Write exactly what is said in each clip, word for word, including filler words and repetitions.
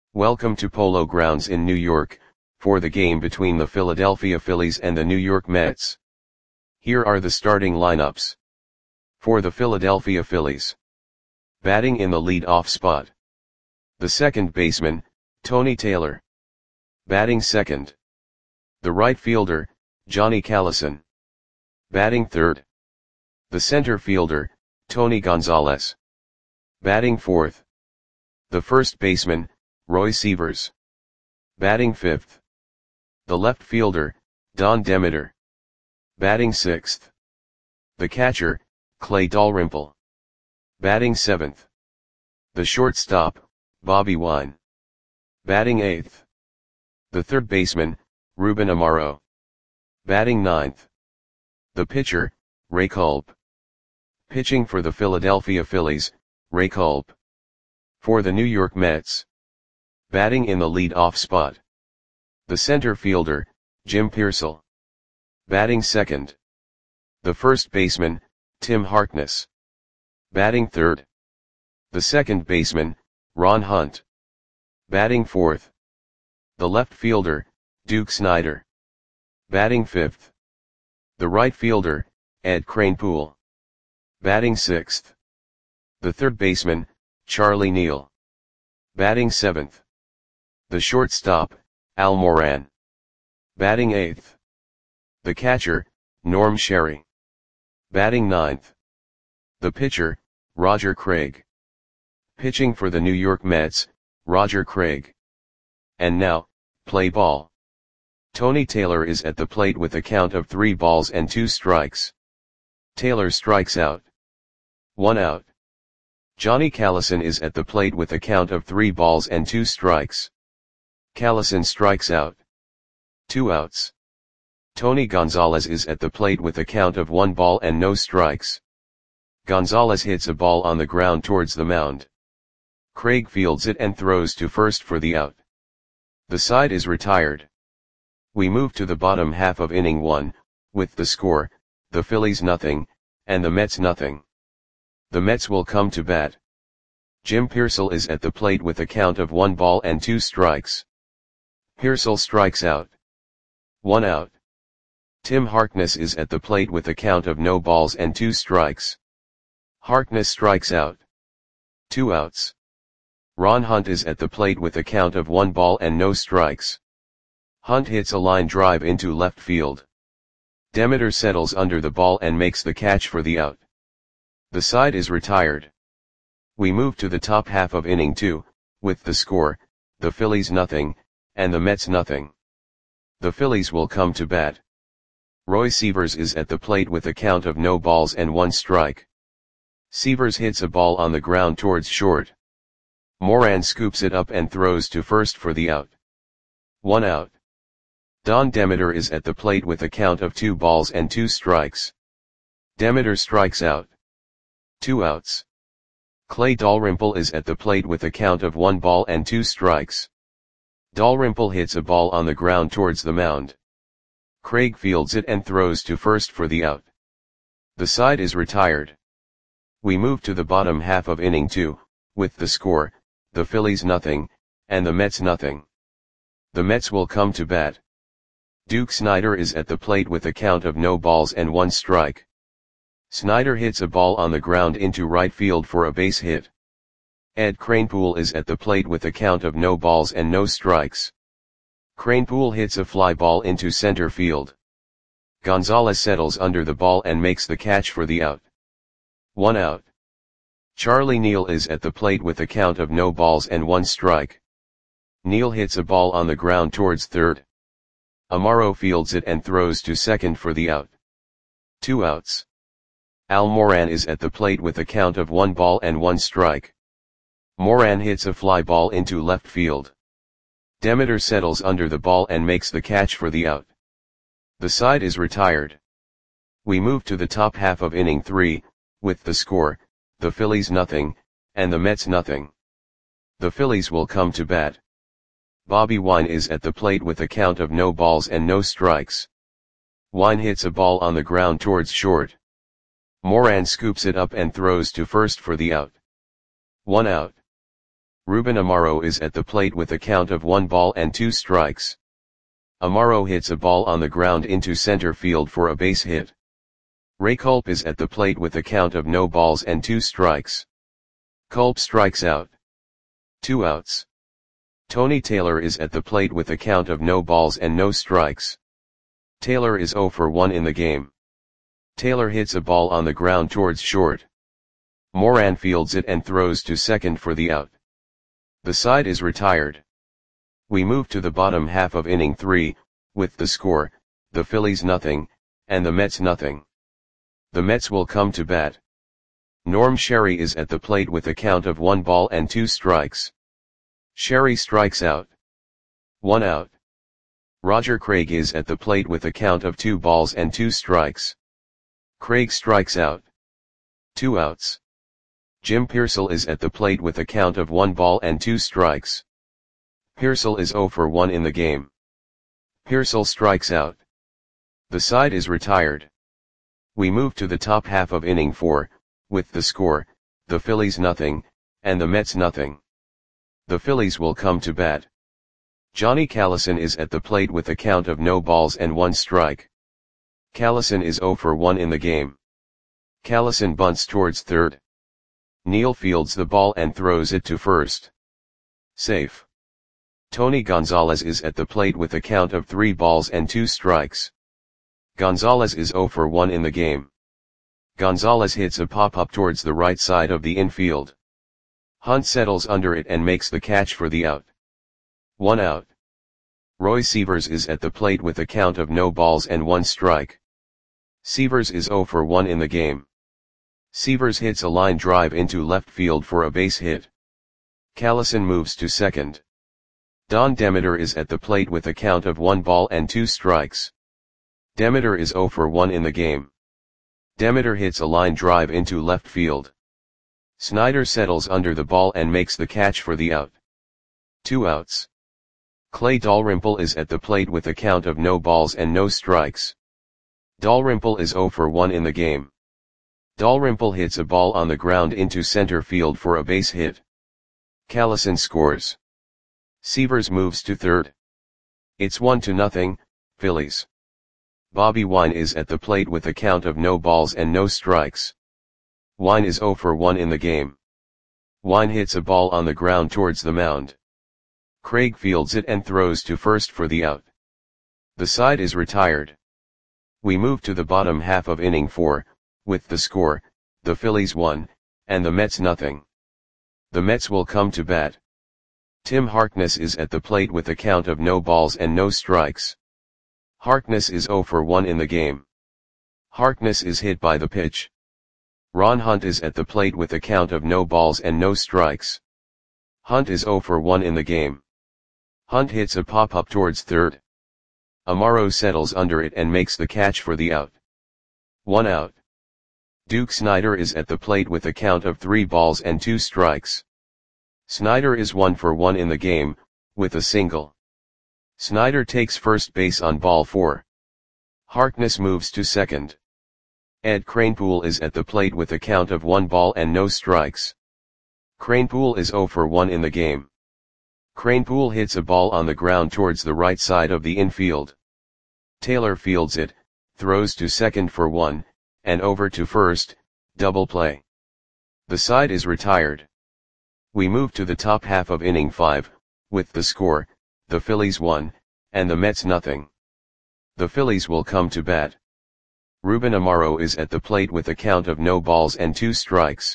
Welcome to Polo Grounds in New York, for the game between the Philadelphia Phillies and the New York Mets. Here are the starting lineups. For the Philadelphia Phillies. Batting in the lead-off spot. The second baseman, Tony Taylor. Batting second. The right fielder, Johnny Callison. Batting third. The center fielder, Tony Gonzalez. Batting fourth. The first baseman, Roy Sievers. Batting fifth. The left fielder, Don Demeter. Batting sixth. The catcher, Clay Dalrymple. Batting seventh. The shortstop, Bobby Wine. Batting eighth. The third baseman, Ruben Amaro. Batting ninth. The pitcher, Ray Culp. Pitching for the Philadelphia Phillies, Ray Culp. For the New York Mets. Batting in the lead-off spot. The center fielder, Jim Piersall. Batting second. The first baseman, Tim Harkness. Batting third. The second baseman, Ron Hunt. Batting fourth. The left fielder, Duke Snider. Batting fifth. The right fielder, Ed Kranepool. Batting sixth. The third baseman, Charlie Neal. Batting seventh. The shortstop, Al Moran. Batting eighth. The catcher, Norm Sherry. Batting ninth. The pitcher, Roger Craig. Pitching for the New York Mets, Roger Craig. And now, play ball. Tony Taylor is at the plate with a count of three balls and two strikes. Taylor strikes out. One out. Johnny Callison is at the plate with a count of three balls and two strikes. Callison strikes out. Two outs. Tony Gonzalez is at the plate with a count of one ball and no strikes. Gonzalez hits a ball on the ground towards the mound. Craig fields it and throws to first for the out. The side is retired. We move to the bottom half of inning one, with the score, the Phillies nothing, and the Mets nothing. The Mets will come to bat. Jim Piersall is at the plate with a count of one ball and two strikes. Piersall strikes out. One out. Tim Harkness is at the plate with a count of no balls and two strikes. Harkness strikes out. Two outs. Ron Hunt is at the plate with a count of one ball and no strikes. Hunt hits a line drive into left field. Demeter settles under the ball and makes the catch for the out. The side is retired. We move to the top half of inning two, with the score, the Phillies nothing, and the Mets nothing. The Phillies will come to bat. Roy Sievers is at the plate with a count of no balls and one strike. Sievers hits a ball on the ground towards short. Moran scoops it up and throws to first for the out. One out. Don Demeter is at the plate with a count of two balls and two strikes. Demeter strikes out. Two outs. Clay Dalrymple is at the plate with a count of one ball and two strikes. Dalrymple hits a ball on the ground towards the mound. Craig fields it and throws to first for the out. The side is retired. We move to the bottom half of inning two, with the score, the Phillies nothing, and the Mets nothing. The Mets will come to bat. Duke Snider is at the plate with a count of no balls and one strike. Snider hits a ball on the ground into right field for a base hit. Ed Kranepool is at the plate with a count of no balls and no strikes. Kranepool hits a fly ball into center field. Gonzalez settles under the ball and makes the catch for the out. One out. Charlie Neal is at the plate with a count of no balls and one strike. Neal hits a ball on the ground towards third. Amaro fields it and throws to second for the out. Two outs. Al Moran is at the plate with a count of one ball and one strike. Moran hits a fly ball into left field. Demeter settles under the ball and makes the catch for the out. The side is retired. We move to the top half of inning three, with the score, the Phillies nothing, and the Mets nothing. The Phillies will come to bat. Bobby Wine is at the plate with a count of no balls and no strikes. Wine hits a ball on the ground towards short. Moran scoops it up and throws to first for the out. One out. Ruben Amaro is at the plate with a count of one ball and two strikes. Amaro hits a ball on the ground into center field for a base hit. Ray Culp is at the plate with a count of no balls and two strikes. Culp strikes out. Two outs. Tony Taylor is at the plate with a count of no balls and no strikes. Taylor is oh for one in the game. Taylor hits a ball on the ground towards short. Moran fields it and throws to second for the out. The side is retired. We move to the bottom half of inning three, with the score, the Phillies nothing, and the Mets nothing. The Mets will come to bat. Norm Sherry is at the plate with a count of one ball and two strikes. Sherry strikes out. One out. Roger Craig is at the plate with a count of two balls and two strikes. Craig strikes out. Two outs. Jim Pearsall is at the plate with a count of one ball and two strikes. Pearsall is oh for one in the game. Pearsall strikes out. The side is retired. We move to the top half of inning four, with the score, the Phillies nothing, and the Mets nothing. The Phillies will come to bat. Johnny Callison is at the plate with a count of no balls and one strike. Callison is oh for one in the game. Callison bunts towards third. Neal fields the ball and throws it to first. Safe. Tony Gonzalez is at the plate with a count of three balls and two strikes. Gonzalez is oh for one in the game. Gonzalez hits a pop-up towards the right side of the infield. Hunt settles under it and makes the catch for the out. One out. Roy Sievers is at the plate with a count of no balls and one strike. Sievers is oh for one in the game. Sievers hits a line drive into left field for a base hit. Callison moves to second. Don Demeter is at the plate with a count of one ball and two strikes. Demeter is oh for one in the game. Demeter hits a line drive into left field. Snyder settles under the ball and makes the catch for the out. Two outs. Clay Dalrymple is at the plate with a count of no balls and no strikes. Dalrymple is oh for one in the game. Dalrymple hits a ball on the ground into center field for a base hit. Callison scores. Sievers moves to third. It's one to nothing, Phillies. Bobby Wine is at the plate with a count of no balls and no strikes. Wine is oh for one in the game. Wine hits a ball on the ground towards the mound. Craig fields it and throws to first for the out. The side is retired. We move to the bottom half of inning four, with the score, the Phillies one, and the Mets nothing. The Mets will come to bat. Tim Harkness is at the plate with a count of no balls and no strikes. Harkness is oh for one in the game. Harkness is hit by the pitch. Ron Hunt is at the plate with a count of no balls and no strikes. Hunt is oh for one in the game. Hunt hits a pop-up towards third. Amaro settles under it and makes the catch for the out. One out. Duke Snider is at the plate with a count of three balls and two strikes. Snider is one for one in the game, with a single. Snider takes first base on ball four. Harkness moves to second. Ed Kranepool is at the plate with a count of one ball and no strikes. Kranepool is oh for one in the game. Kranepool hits a ball on the ground towards the right side of the infield. Taylor fields it, throws to second for one, and over to first, double play. The side is retired. We move to the top half of inning five, with the score, the Phillies one, and the Mets nothing. The Phillies will come to bat. Ruben Amaro is at the plate with a count of no balls and two strikes.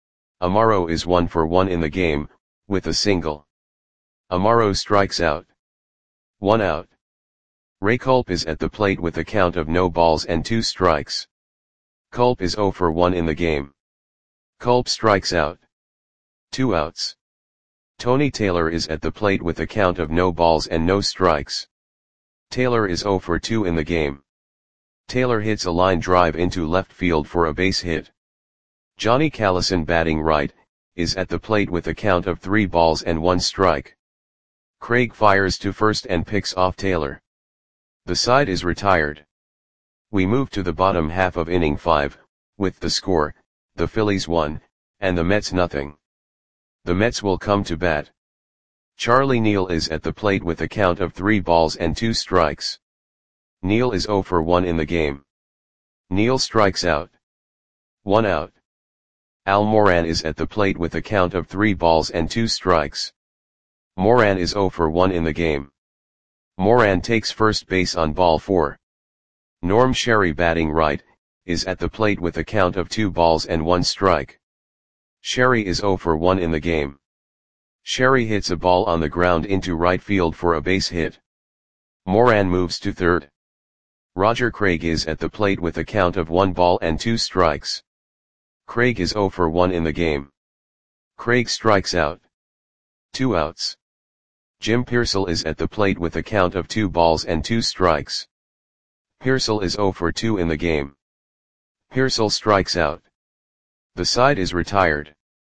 Amaro is one for one in the game, with a single. Amaro strikes out. One out. Ray Culp is at the plate with a count of no balls and two strikes. Culp is oh for one in the game. Culp strikes out. Two outs. Tony Taylor is at the plate with a count of no balls and no strikes. Taylor is oh for two in the game. Taylor hits a line drive into left field for a base hit. Johnny Callison, batting right, is at the plate with a count of three balls and one strike. Craig fires to first and picks off Taylor. The side is retired. We move to the bottom half of inning five, with the score, the Phillies one, and the Mets nothing. The Mets will come to bat. Charlie Neal is at the plate with a count of three balls and two strikes. Neal is zero for one in the game. Neal strikes out. One out. Al Moran is at the plate with a count of three balls and two strikes. Moran is zero for one in the game. Moran takes first base on ball four. Norm Sherry, batting right, is at the plate with a count of two balls and one strike. Sherry is zero for one in the game. Sherry hits a ball on the ground into right field for a base hit. Moran moves to third. Roger Craig is at the plate with a count of one ball and two strikes. Craig is zero for one in the game. Craig strikes out. Two outs. Jim Pearsall is at the plate with a count of two balls and two strikes. Pearsall is zero for two in the game. Pearsall strikes out. The side is retired.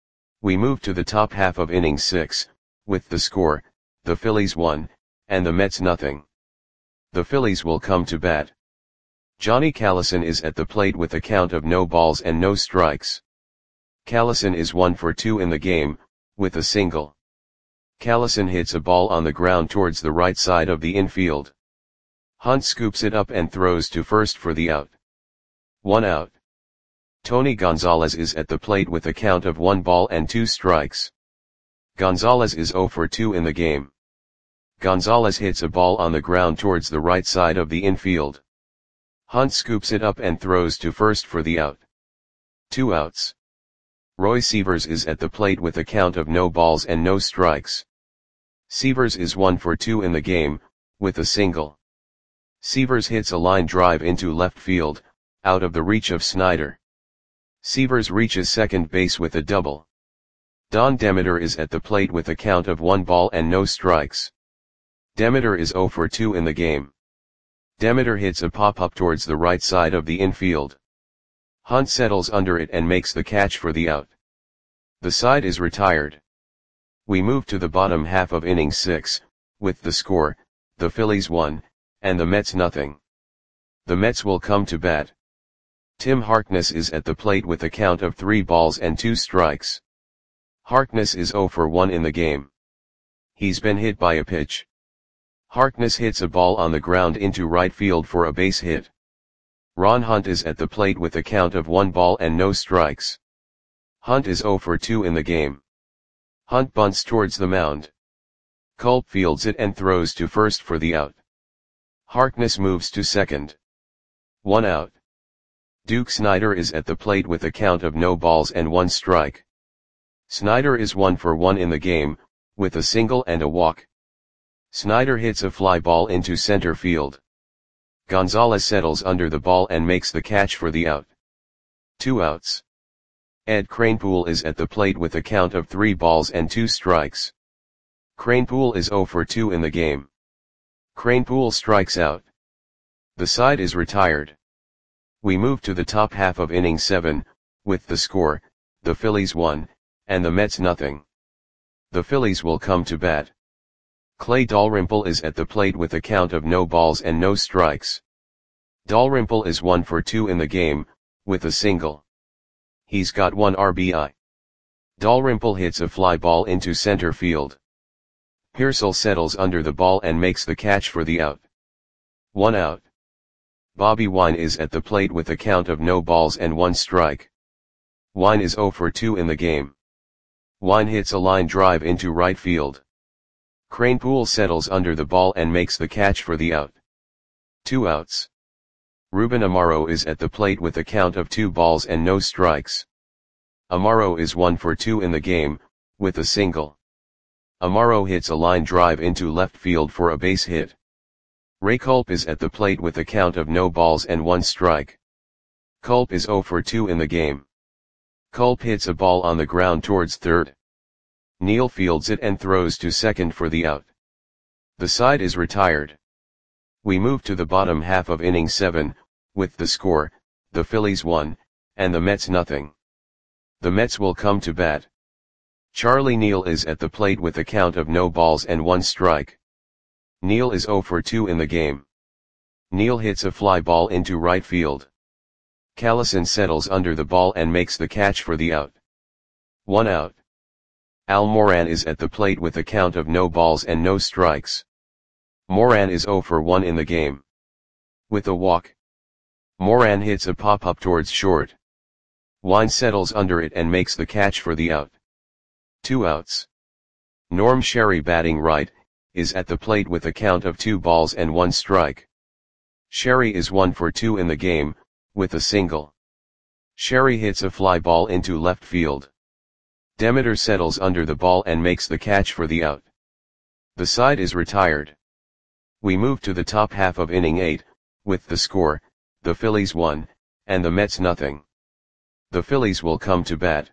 We move to the top half of inning six, with the score, the Phillies one, and the Mets nothing. The Phillies will come to bat. Johnny Callison is at the plate with a count of no balls and no strikes. Callison is one for two in the game, with a single. Callison hits a ball on the ground towards the right side of the infield. Hunt scoops it up and throws to first for the out. One out. Tony Gonzalez is at the plate with a count of one ball and two strikes. Gonzalez is zero for two in the game. Gonzalez hits a ball on the ground towards the right side of the infield. Hunt scoops it up and throws to first for the out. Two outs. Roy Sievers is at the plate with a count of no balls and no strikes. Sievers is one for two in the game, with a single. Sievers hits a line drive into left field, out of the reach of Snyder. Sievers reaches second base with a double. Don Demeter is at the plate with a count of one ball and no strikes. Demeter is zero for two in the game. Demeter hits a pop-up towards the right side of the infield. Hunt settles under it and makes the catch for the out. The side is retired. We move to the bottom half of inning six, with the score, the Phillies one, and the Mets nothing. The Mets will come to bat. Tim Harkness is at the plate with a count of three balls and two strikes. Harkness is zero for one in the game. He's been hit by a pitch. Harkness hits a ball on the ground into right field for a base hit. Ron Hunt is at the plate with a count of one ball and no strikes. Hunt is zero for two in the game. Hunt bunts towards the mound. Culp fields it and throws to first for the out. Harkness moves to second. One out. Duke Snyder is at the plate with a count of no balls and one strike. Snyder is one for one in the game, with a single and a walk. Snyder hits a fly ball into center field. Gonzalez settles under the ball and makes the catch for the out. Two outs. Ed Kranepool is at the plate with a count of three balls and two strikes. Kranepool is zero for two in the game. Kranepool strikes out. The side is retired. We move to the top half of inning seven, with the score, the Phillies one, and the Mets nothing. The Phillies will come to bat. Clay Dalrymple is at the plate with a count of no balls and no strikes. Dalrymple is one for two in the game, with a single. He's got one R B I. Dalrymple hits a fly ball into center field. Pearsall settles under the ball and makes the catch for the out. One out. Bobby Wine is at the plate with a count of no balls and one strike. Wine is zero for two in the game. Wine hits a line drive into right field. Kranepool settles under the ball and makes the catch for the out. Two outs. Ruben Amaro is at the plate with a count of two balls and no strikes. Amaro is one for two in the game, with a single. Amaro hits a line drive into left field for a base hit. Ray Culp is at the plate with a count of no balls and one strike. Culp is zero for two in the game. Culp hits a ball on the ground towards third. Neal fields it and throws to second for the out. The side is retired. We move to the bottom half of inning seven, with the score, the Phillies one, and the Mets nothing. The Mets will come to bat. Charlie Neal is at the plate with a count of no balls and one strike. Neal is zero for two in the game. Neal hits a fly ball into right field. Callison settles under the ball and makes the catch for the out. One out. Al Moran is at the plate with a count of no balls and no strikes. Moran is zero for one in the game. With a walk, Moran hits a pop-up towards short. Wine settles under it and makes the catch for the out. Two outs. Norm Sherry, batting right, is at the plate with a count of two balls and one strike. Sherry is one for two in the game, with a single. Sherry hits a fly ball into left field. Demeter settles under the ball and makes the catch for the out. The side is retired. We move to the top half of inning eight, with the score, the Phillies one, and the Mets nothing. The Phillies will come to bat.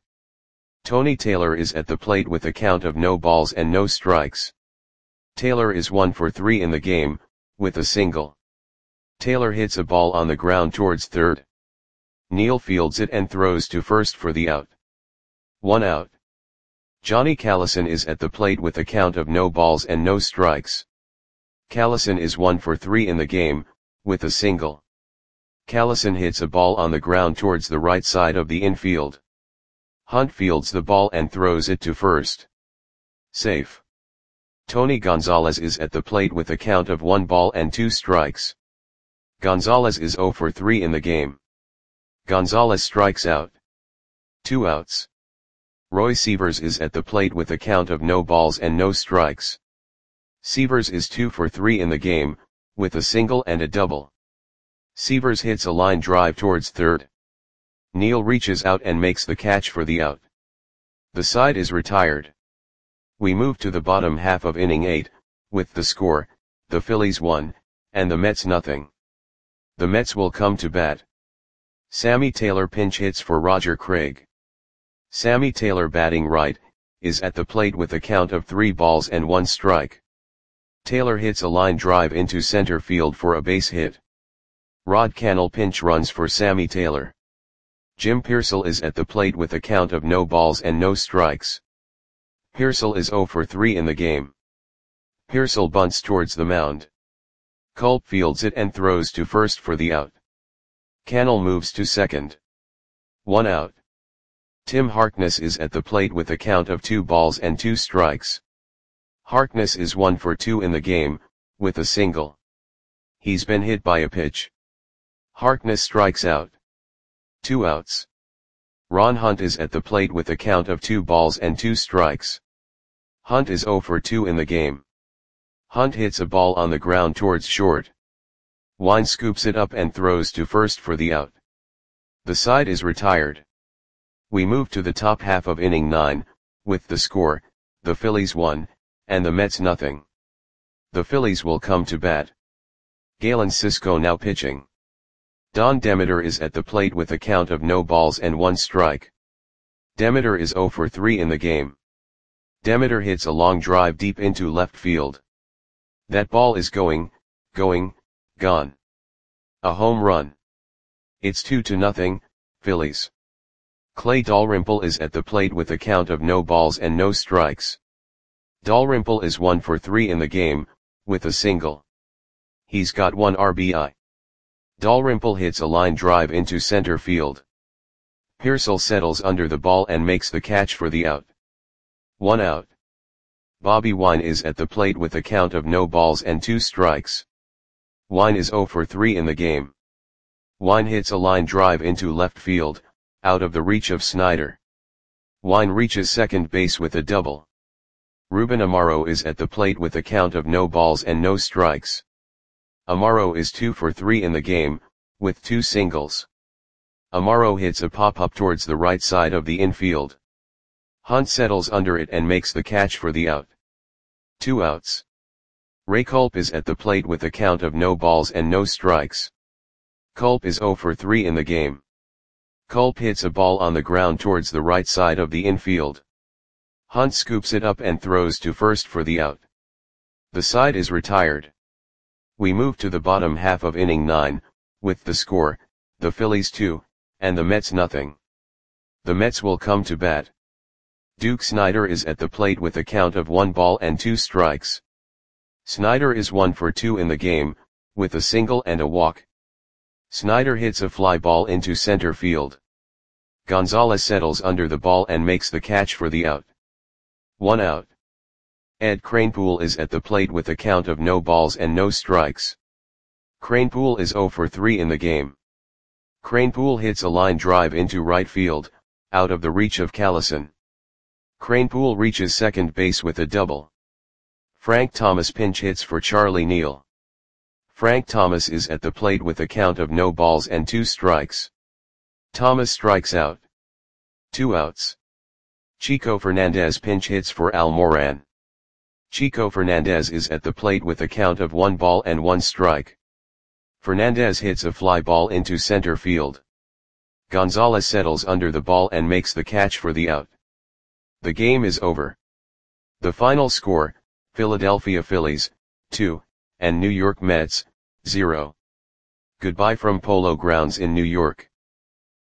Tony Taylor is at the plate with a count of no balls and no strikes. Taylor is one for three in the game, with a single. Taylor hits a ball on the ground towards third. Neal fields it and throws to first for the out. One out. Johnny Callison is at the plate with a count of no balls and no strikes. Callison is one for three in the game, with a single. Callison hits a ball on the ground towards the right side of the infield. Hunt fields the ball and throws it to first. Safe. Tony Gonzalez is at the plate with a count of one ball and two strikes. Gonzalez is zero for three in the game. Gonzalez strikes out. Two outs. Roy Sievers is at the plate with a count of no balls and no strikes. Sievers is two for three in the game, with a single and a double. Sievers hits a line drive towards third. Neal reaches out and makes the catch for the out. The side is retired. We move to the bottom half of inning eight, with the score, the Phillies one, and the Mets nothing. The Mets will come to bat. Sammy Taylor pinch hits for Roger Craig. Sammy Taylor, batting right, is at the plate with a count of three balls and one strike. Taylor hits a line drive into center field for a base hit. Rod Cannell pinch runs for Sammy Taylor. Jim Pearsall is at the plate with a count of no balls and no strikes. Pearsall is zero for three in the game. Pearsall bunts towards the mound. Culp fields it and throws to first for the out. Cannell moves to second. One out. Tim Harkness is at the plate with a count of two balls and two strikes. Harkness is one for two in the game, with a single. He's been hit by a pitch. Harkness strikes out. Two outs. Ron Hunt is at the plate with a count of two balls and two strikes. Hunt is zero for two in the game. Hunt hits a ball on the ground towards short. Wine scoops it up and throws to first for the out. The side is retired. We move to the top half of inning nine, with the score, the Phillies one, and the Mets nothing. The Phillies will come to bat. Galen Cisco now pitching. Don Demeter is at the plate with a count of no balls and one strike. Demeter is zero for three in the game. Demeter hits a long drive deep into left field. That ball is going, going, gone. A home run. It's two to nothing, Phillies. Clay Dalrymple is at the plate with a count of no balls and no strikes. Dalrymple is one for three in the game, with a single. He's got one R B I. Dalrymple hits a line drive into center field. Pearsall settles under the ball and makes the catch for the out. One out. Bobby Wine is at the plate with a count of no balls and two strikes. Wine is zero for three in the game. Wine hits a line drive into left field, out of the reach of Snyder. Wine reaches second base with a double. Ruben Amaro is at the plate with a count of no balls and no strikes. Amaro is two for three in the game, with two singles. Amaro hits a pop-up towards the right side of the infield. Hunt settles under it and makes the catch for the out. Two outs. Ray Culp is at the plate with a count of no balls and no strikes. Culp is zero for three in the game. Culp hits a ball on the ground towards the right side of the infield. Hunt scoops it up and throws to first for the out. The side is retired. We move to the bottom half of inning nine, with the score, the Phillies two, and the Mets nothing. The Mets will come to bat. Duke Snyder is at the plate with a count of one ball and two strikes. Snyder is one for two in the game, with a single and a walk. Snyder hits a fly ball into center field. Gonzalez settles under the ball and makes the catch for the out. one out. Ed Kranepool is at the plate with a count of no balls and no strikes. Kranepool is zero for three in the game. Kranepool hits a line drive into right field, out of the reach of Callison. Kranepool reaches second base with a double. Frank Thomas pinch hits for Charlie Neal. Frank Thomas is at the plate with a count of no balls and two strikes. Thomas strikes out. Two outs. Chico Fernandez pinch hits for Al Moran. Chico Fernandez is at the plate with a count of one ball and one strike. Fernandez hits a fly ball into center field. Gonzalez settles under the ball and makes the catch for the out. The game is over. The final score, Philadelphia Phillies, two, and New York Mets, zero. Goodbye from Polo Grounds in New York.